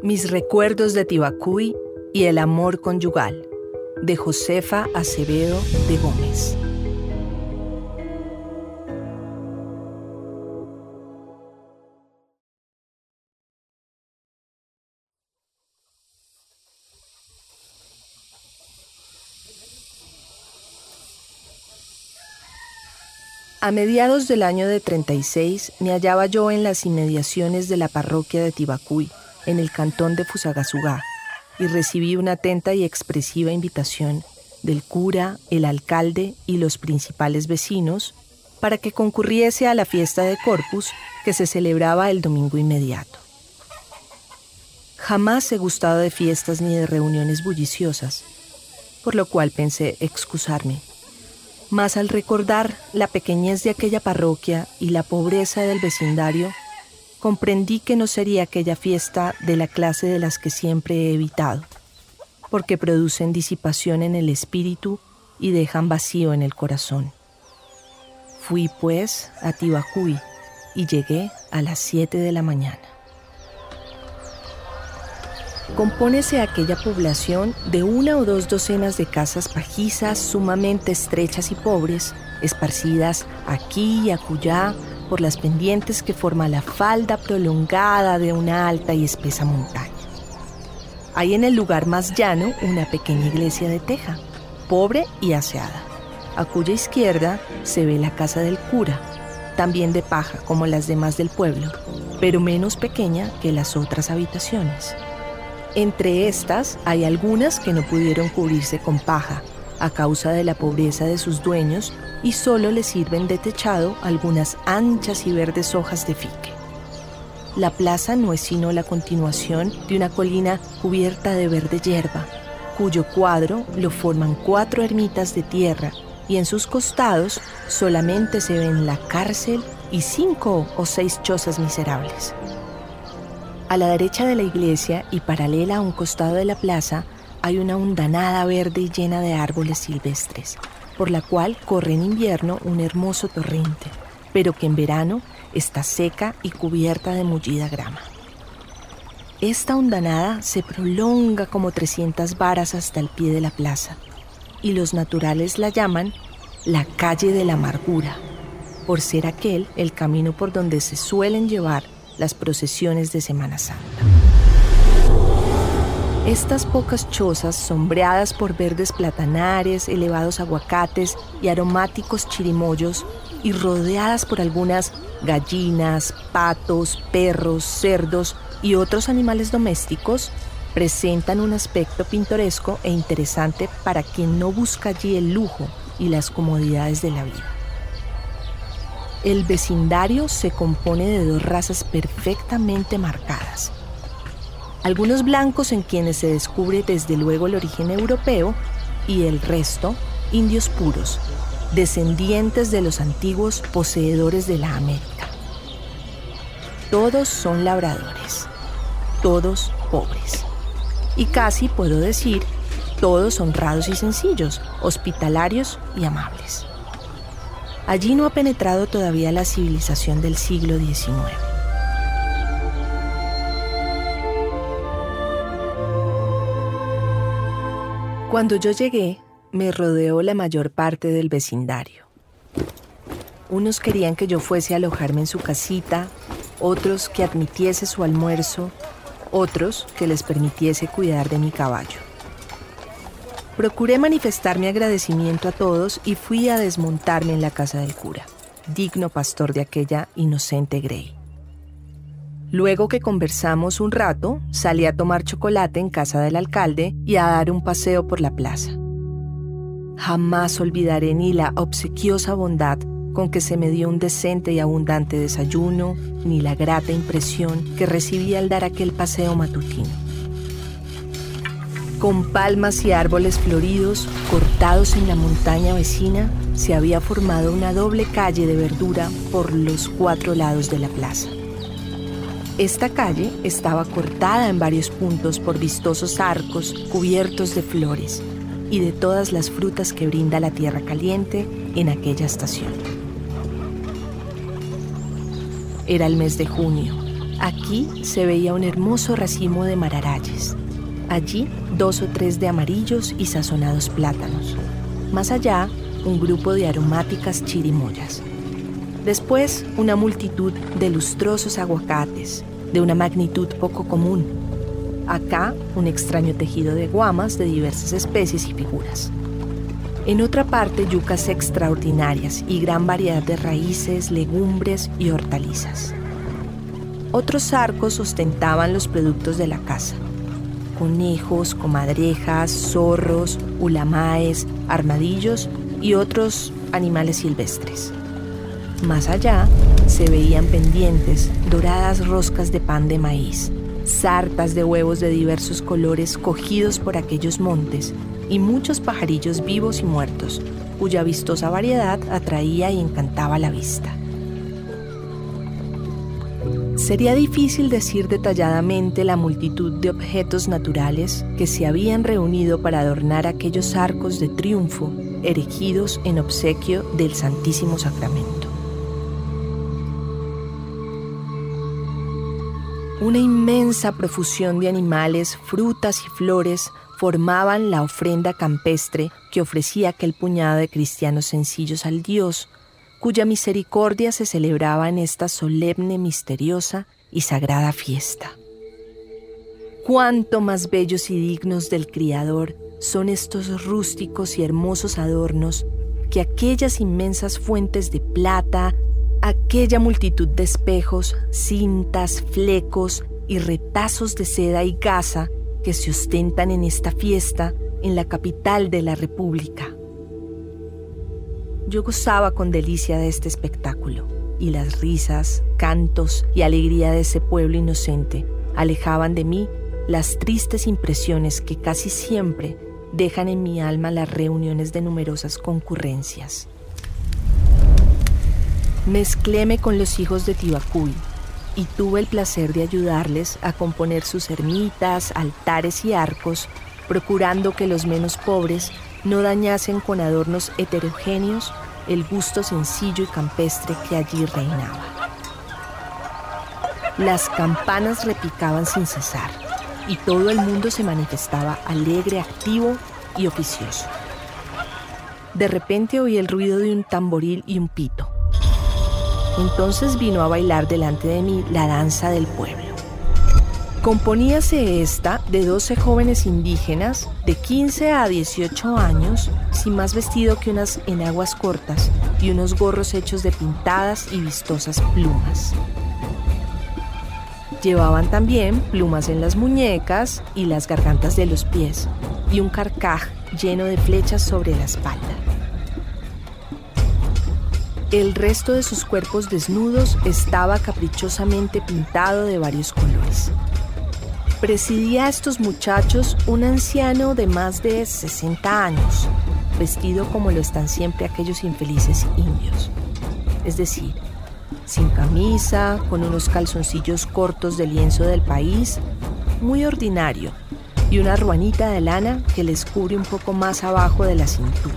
Mis recuerdos de Tibacuy y el amor conyugal, de Josefa Acevedo de Gómez. A mediados del año de 36 me hallaba yo en las inmediaciones de la parroquia de Tibacuy, en el cantón de Fusagasugá, y recibí una atenta y expresiva invitación del cura, el alcalde y los principales vecinos para que concurriese a la fiesta de Corpus que se celebraba el domingo inmediato. Jamás he gustado de fiestas ni de reuniones bulliciosas, por lo cual pensé excusarme. Mas al recordar la pequeñez de aquella parroquia y la pobreza del vecindario, comprendí que no sería aquella fiesta de la clase de las que siempre he evitado, porque producen disipación en el espíritu y dejan vacío en el corazón. Fui, pues, a Tibacuy y llegué a las 7 de la mañana. Compónese aquella población de 1 o 2 docenas de casas pajizas sumamente estrechas y pobres, esparcidas aquí y acullá por las pendientes que forma la falda prolongada de una alta y espesa montaña. Hay en el lugar más llano una pequeña iglesia de teja, pobre y aseada, a cuya izquierda se ve la casa del cura, también de paja como las demás del pueblo, pero menos pequeña que las otras habitaciones. Entre estas hay algunas que no pudieron cubrirse con paja a causa de la pobreza de sus dueños y solo les sirven de techado algunas anchas y verdes hojas de fique. La plaza no es sino la continuación de una colina cubierta de verde hierba, cuyo cuadro lo forman 4 ermitas de tierra y en sus costados solamente se ven la cárcel y 5 o 6 chozas miserables. A la derecha de la iglesia y paralela a un costado de la plaza hay una hondanada verde y llena de árboles silvestres, por la cual corre en invierno un hermoso torrente, pero que en verano está seca y cubierta de mullida grama. Esta hondanada se prolonga como 300 varas hasta el pie de la plaza, y los naturales la llaman la calle de la amargura, por ser aquel el camino por donde se suelen llevar las procesiones de Semana Santa. Estas pocas chozas, sombreadas por verdes platanares, elevados aguacates y aromáticos chirimoyos, y rodeadas por algunas gallinas, patos, perros, cerdos y otros animales domésticos, presentan un aspecto pintoresco e interesante para quien no busca allí el lujo y las comodidades de la vida. El vecindario se compone de 2 razas perfectamente marcadas. Algunos blancos en quienes se descubre desde luego el origen europeo y el resto, indios puros, descendientes de los antiguos poseedores de la América. Todos son labradores, todos pobres. Y casi puedo decir, todos honrados y sencillos, hospitalarios y amables. Allí no ha penetrado todavía la civilización del siglo XIX. Cuando yo llegué, me rodeó la mayor parte del vecindario. Unos querían que yo fuese a alojarme en su casita, otros que admitiese su almuerzo, otros que les permitiese cuidar de mi caballo. Procuré manifestar mi agradecimiento a todos y fui a desmontarme en la casa del cura, digno pastor de aquella inocente grey. Luego que conversamos un rato, salí a tomar chocolate en casa del alcalde y a dar un paseo por la plaza. Jamás olvidaré ni la obsequiosa bondad con que se me dio un decente y abundante desayuno, ni la grata impresión que recibí al dar aquel paseo matutino. Con palmas y árboles floridos, cortados en la montaña vecina, se había formado una doble calle de verdura por los 4 lados de la plaza. Esta calle estaba cortada en varios puntos por vistosos arcos cubiertos de flores y de todas las frutas que brinda la tierra caliente en aquella estación. Era el mes de junio, Aquí se veía un hermoso racimo de mararayes. Allí 2 o 3 de amarillos y sazonados plátanos. Más allá, un grupo de aromáticas chirimoyas. Después, una multitud de lustrosos aguacates, de una magnitud poco común. Acá, un extraño tejido de guamas de diversas especies y figuras. En otra parte, yucas extraordinarias y gran variedad de raíces, legumbres y hortalizas. Otros arcos ostentaban los productos de la casa: conejos, comadrejas, zorros, ulamaes, armadillos y otros animales silvestres. Más allá se veían pendientes, doradas roscas de pan de maíz, sartas de huevos de diversos colores cogidos por aquellos montes y muchos pajarillos vivos y muertos, cuya vistosa variedad atraía y encantaba la vista. Sería difícil decir detalladamente la multitud de objetos naturales que se habían reunido para adornar aquellos arcos de triunfo erigidos en obsequio del Santísimo Sacramento. Una inmensa profusión de animales, frutas y flores formaban la ofrenda campestre que ofrecía aquel puñado de cristianos sencillos al Dios, cuya misericordia se celebraba en esta solemne, misteriosa y sagrada fiesta. Cuánto más bellos y dignos del Criador son estos rústicos y hermosos adornos que aquellas inmensas fuentes de plata, aquella multitud de espejos, cintas, flecos y retazos de seda y gasa que se ostentan en esta fiesta en la capital de la República. Yo gozaba con delicia de este espectáculo, y las risas, cantos y alegría de ese pueblo inocente alejaban de mí las tristes impresiones que casi siempre dejan en mi alma las reuniones de numerosas concurrencias. Mezcléme con los hijos de Tibacuy y tuve el placer de ayudarles a componer sus ermitas, altares y arcos, procurando que los menos pobres no dañasen con adornos heterogéneos el gusto sencillo y campestre que allí reinaba. Las campanas repicaban sin cesar y todo el mundo se manifestaba alegre, activo y oficioso. De repente oí el ruido de un tamboril y un pito. Entonces vino a bailar delante de mí la danza del pueblo. Componíase esta de 12 jóvenes indígenas de 15 a 18 años, sin más vestido que unas enaguas cortas y unos gorros hechos de pintadas y vistosas plumas. Llevaban también plumas en las muñecas y las gargantas de los pies, y un carcaj lleno de flechas sobre la espalda. El resto de sus cuerpos desnudos estaba caprichosamente pintado de varios colores. Presidía a estos muchachos un anciano de más de 60 años, vestido como lo están siempre aquellos infelices indios. Es decir, sin camisa, con unos calzoncillos cortos de lienzo del país, muy ordinario, y una ruanita de lana que les cubre un poco más abajo de la cintura.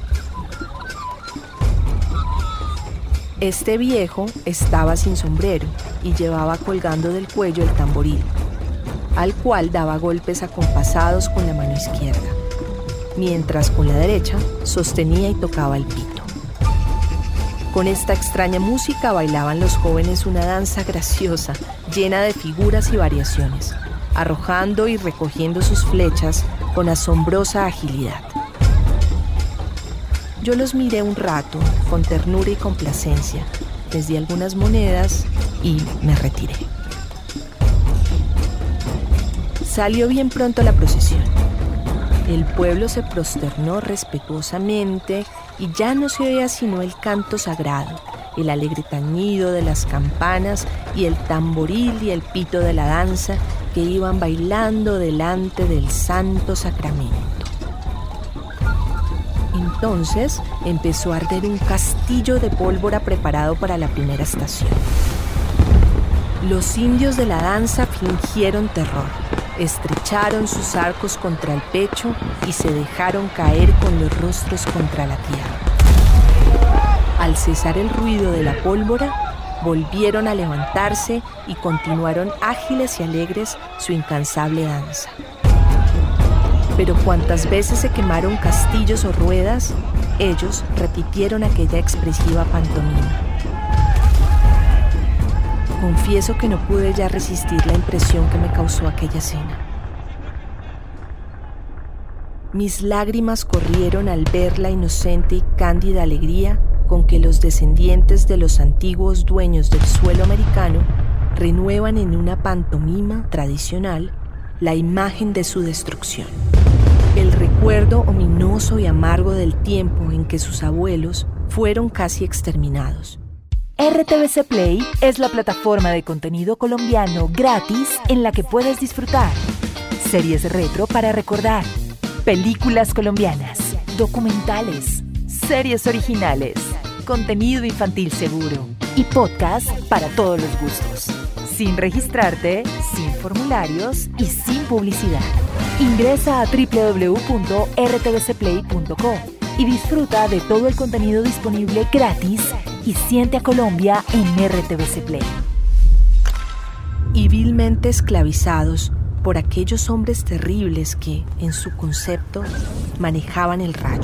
Este viejo estaba sin sombrero y llevaba colgando del cuello el tamboril, al cual daba golpes acompasados con la mano izquierda, mientras con la derecha sostenía y tocaba el pito. Con esta extraña música bailaban los jóvenes una danza graciosa, llena de figuras y variaciones, arrojando y recogiendo sus flechas con asombrosa agilidad. Yo los miré un rato, con ternura y complacencia, les di algunas monedas y me retiré. Salió bien pronto la procesión. El pueblo se prosternó respetuosamente y ya no se oía sino el canto sagrado, el alegre tañido de las campanas y el tamboril y el pito de la danza que iban bailando delante del Santo Sacramento. Entonces empezó a arder un castillo de pólvora preparado para la primera estación. Los indios de la danza fingieron terror, estrecharon sus arcos contra el pecho y se dejaron caer con los rostros contra la tierra. Al cesar el ruido de la pólvora, volvieron a levantarse y continuaron ágiles y alegres su incansable danza. Pero cuantas veces se quemaron castillos o ruedas, ellos repitieron aquella expresiva pantomima. Confieso que no pude ya resistir la impresión que me causó aquella escena. Mis lágrimas corrieron al ver la inocente y cándida alegría con que los descendientes de los antiguos dueños del suelo americano renuevan en una pantomima tradicional la imagen de su destrucción. El recuerdo ominoso y amargo del tiempo en que sus abuelos fueron casi exterminados. RTVC Play es la plataforma de contenido colombiano gratis en la que puedes disfrutar series retro para recordar, películas colombianas, documentales, series originales, contenido infantil seguro y podcast para todos los gustos. Sin registrarte, sin formularios y sin publicidad. Ingresa a www.rtvcplay.co y disfruta de todo el contenido disponible gratis y siente a Colombia en RTVC Play. Y vilmente esclavizados por aquellos hombres terribles que, en su concepto, manejaban el rayo.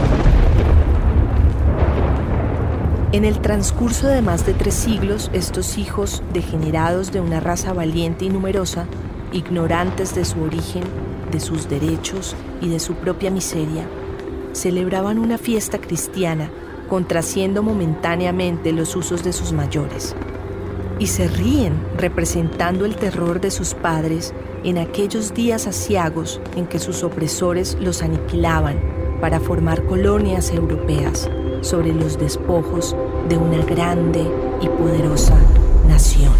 En el transcurso de más de 3 siglos, estos hijos degenerados de una raza valiente y numerosa, ignorantes de su origen, de sus derechos y de su propia miseria, celebraban una fiesta cristiana, contraciendo momentáneamente los usos de sus mayores. Y se ríen representando el terror de sus padres en aquellos días aciagos en que sus opresores los aniquilaban para formar colonias europeas sobre los despojos de una grande y poderosa nación.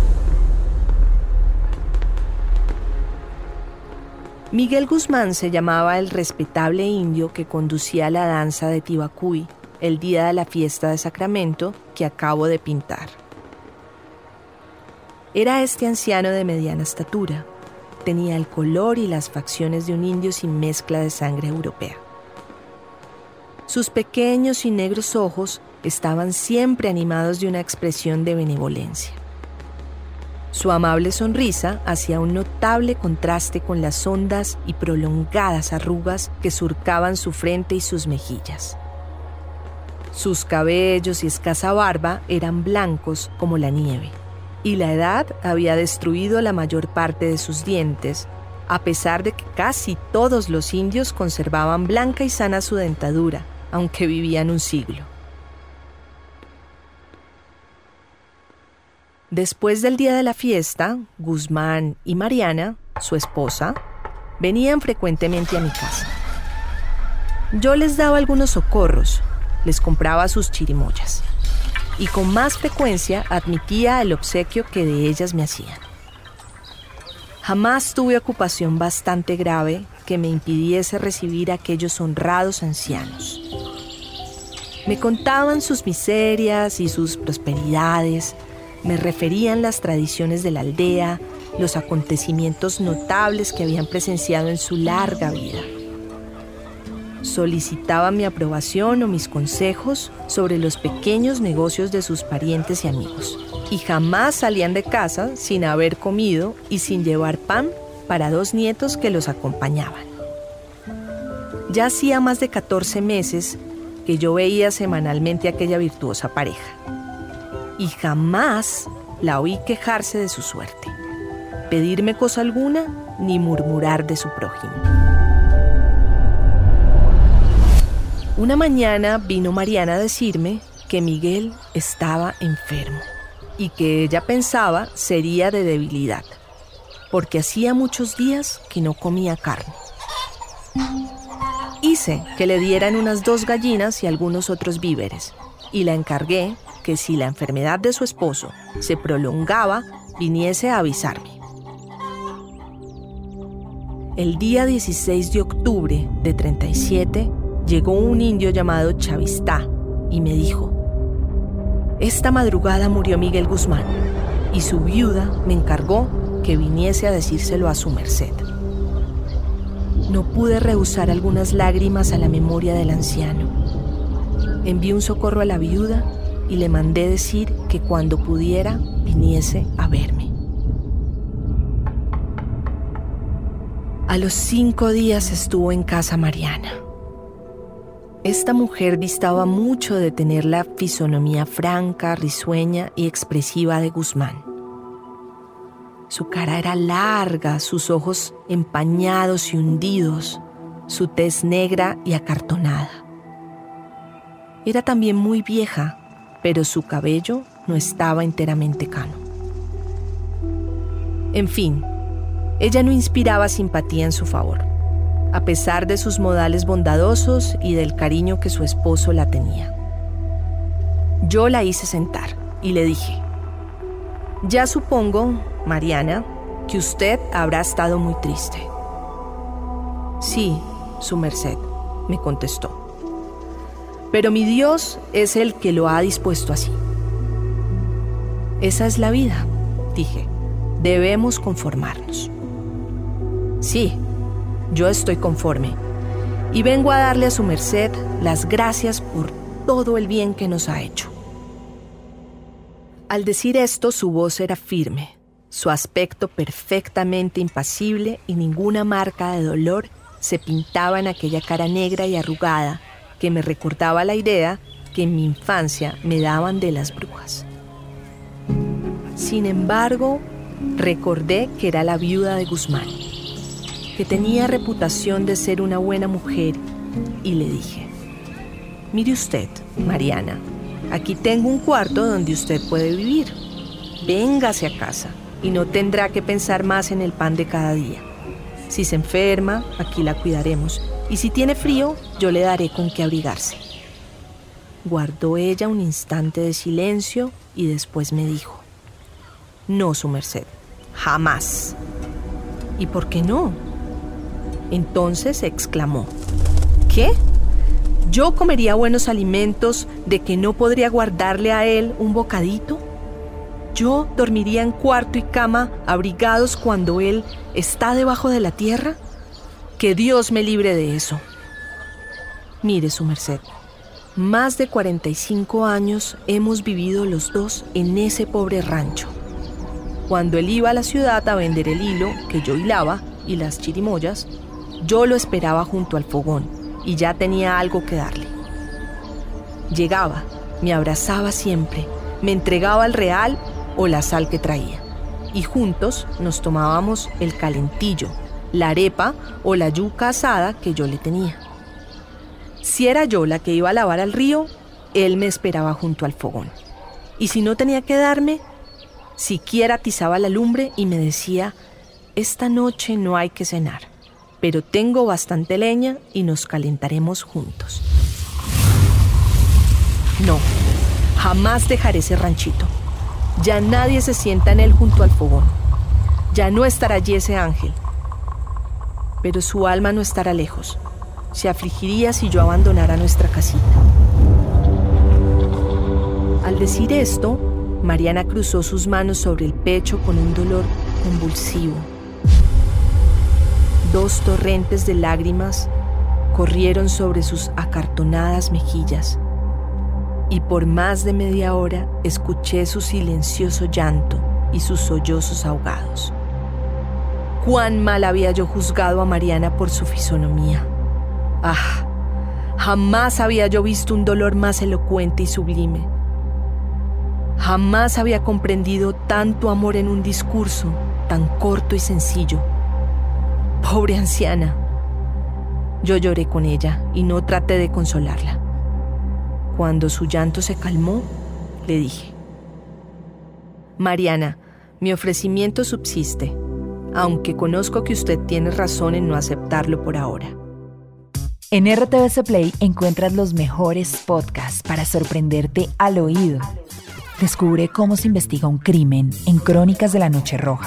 Miguel Guzmán se llamaba el respetable indio que conducía la danza de Tibacuy el día de la fiesta de Sacramento que acabo de pintar. Era este anciano de mediana estatura. Tenía el color y las facciones de un indio sin mezcla de sangre europea. Sus pequeños y negros ojos estaban siempre animados de una expresión de benevolencia. Su amable sonrisa hacía un notable contraste con las hondas y prolongadas arrugas que surcaban su frente y sus mejillas. Sus cabellos y escasa barba eran blancos como la nieve, y la edad había destruido la mayor parte de sus dientes, a pesar de que casi todos los indios conservaban blanca y sana su dentadura, aunque vivían un siglo. Después del día de la fiesta, Guzmán y Mariana, su esposa, venían frecuentemente a mi casa. Yo les daba algunos socorros, les compraba sus chirimoyas y con más frecuencia admitía el obsequio que de ellas me hacían. Jamás tuve ocupación bastante grave que me impidiese recibir a aquellos honrados ancianos. Me contaban sus miserias y sus prosperidades, me referían las tradiciones de la aldea, los acontecimientos notables que habían presenciado en su larga vida. Solicitaban mi aprobación o mis consejos sobre los pequeños negocios de sus parientes y amigos, y jamás salían de casa sin haber comido y sin llevar pan para 2 nietos que los acompañaban. Ya hacía más de 14 meses que yo veía semanalmente a aquella virtuosa pareja, y jamás la oí quejarse de su suerte, pedirme cosa alguna ni murmurar de su prójimo. Una mañana vino Mariana a decirme que Miguel estaba enfermo y que ella pensaba sería de debilidad, porque hacía muchos días que no comía carne. Hice que le dieran unas 2 gallinas y algunos otros víveres, y la encargué que si la enfermedad de su esposo se prolongaba, viniese a avisarme. El día 16 de octubre de 37 llegó un indio llamado Chavistá y me dijo: esta madrugada murió Miguel Guzmán y su viuda me encargó que viniese a decírselo a su merced. No pude rehusar algunas lágrimas a la memoria del anciano. Envié un socorro a la viuda y le mandé decir que cuando pudiera viniese a verme. A los 5 días estuvo en casa Mariana. Esta mujer distaba mucho de tener la fisonomía franca, risueña y expresiva de Guzmán. Su cara era larga, sus ojos empañados y hundidos, su tez negra y acartonada. Era también muy vieja, pero su cabello no estaba enteramente cano. En fin, ella no inspiraba simpatía en su favor, a pesar de sus modales bondadosos y del cariño que su esposo la tenía. Yo la hice sentar y le dije: «Ya supongo, Mariana, que usted habrá estado muy triste». «Sí, su merced», me contestó. «Pero mi Dios es el que lo ha dispuesto así». «Esa es la vida», dije. «Debemos conformarnos». «Sí, yo estoy conforme y vengo a darle a su merced las gracias por todo el bien que nos ha hecho». Al decir esto, su voz era firme, su aspecto perfectamente impasible y ninguna marca de dolor se pintaba en aquella cara negra y arrugada que me recordaba la idea que en mi infancia me daban de las brujas. Sin embargo, recordé que era la viuda de Guzmán, que tenía reputación de ser una buena mujer, y le dije: «Mire usted, Mariana, aquí tengo un cuarto donde usted puede vivir. Véngase a casa y no tendrá que pensar más en el pan de cada día. Si se enferma, aquí la cuidaremos, y si tiene frío, yo le daré con qué abrigarse». Guardó ella un instante de silencio y después me dijo: «No, su merced, jamás». «¿Y por qué no?». Entonces exclamó: «¿Qué? ¿Yo comería buenos alimentos de que no podría guardarle a él un bocadito? ¿Yo dormiría en cuarto y cama abrigados cuando él está debajo de la tierra? Que Dios me libre de eso». «Mire, su merced, más de 45 años hemos vivido los dos en ese pobre rancho. Cuando él iba a la ciudad a vender el hilo que yo hilaba y las chirimoyas, yo lo esperaba junto al fogón y ya tenía algo que darle. Llegaba, me abrazaba siempre, me entregaba el real o la sal que traía, y juntos nos tomábamos el calentillo, la arepa o la yuca asada que yo le tenía. Si era yo la que iba a lavar al río, él me esperaba junto al fogón, y si no tenía que darme, siquiera atizaba la lumbre y me decía: «Esta noche no hay que cenar, pero tengo bastante leña y nos calentaremos juntos». No, jamás dejaré ese ranchito. Ya nadie se sienta en él junto al fogón. Ya no estará allí ese ángel. Pero su alma no estará lejos. Se afligiría si yo abandonara nuestra casita. Al decir esto, Mariana cruzó sus manos sobre el pecho con un dolor convulsivo. 2 torrentes de lágrimas corrieron sobre sus acartonadas mejillas, y por más de media hora escuché su silencioso llanto y sus sollozos ahogados. Cuán mal había yo juzgado a Mariana por su fisonomía. ¡Ah! Jamás había yo visto un dolor más elocuente y sublime. Jamás había comprendido tanto amor en un discurso tan corto y sencillo. Pobre anciana. Yo lloré con ella y no traté de consolarla. Cuando su llanto se calmó, le dije: «Mariana, mi ofrecimiento subsiste, aunque conozco que usted tiene razón en no aceptarlo por ahora». En RTVC Play encuentras los mejores podcasts para sorprenderte al oído. Descubre cómo se investiga un crimen en Crónicas de la Noche Roja.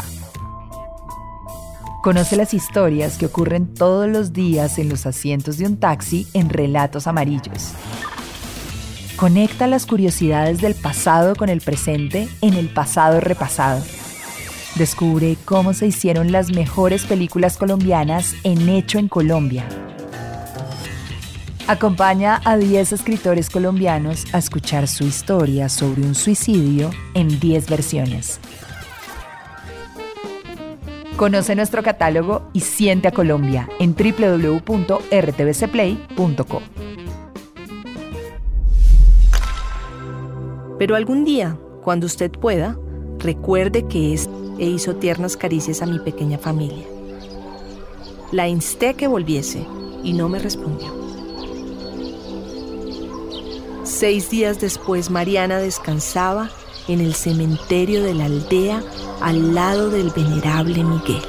Conoce las historias que ocurren todos los días en los asientos de un taxi en Relatos Amarillos. Conecta las curiosidades del pasado con el presente en El Pasado Repasado. Descubre cómo se hicieron las mejores películas colombianas en Hecho en Colombia. Acompaña a 10 escritores colombianos a escuchar su historia sobre un suicidio en 10 versiones. Conoce nuestro catálogo y siente a Colombia en www.rtvcplay.co. Pero algún día, cuando usted pueda, recuerde que hizo tiernas caricias a mi pequeña familia. La insté que volviese y no me respondió. 6 días después, Mariana descansaba en el cementerio de la aldea al lado del venerable Miguel.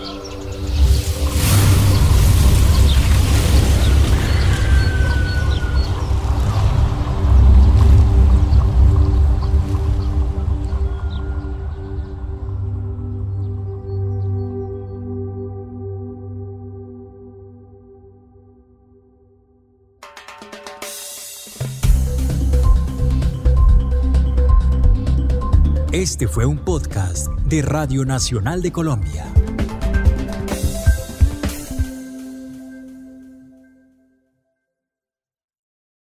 Este fue un podcast de Radio Nacional de Colombia.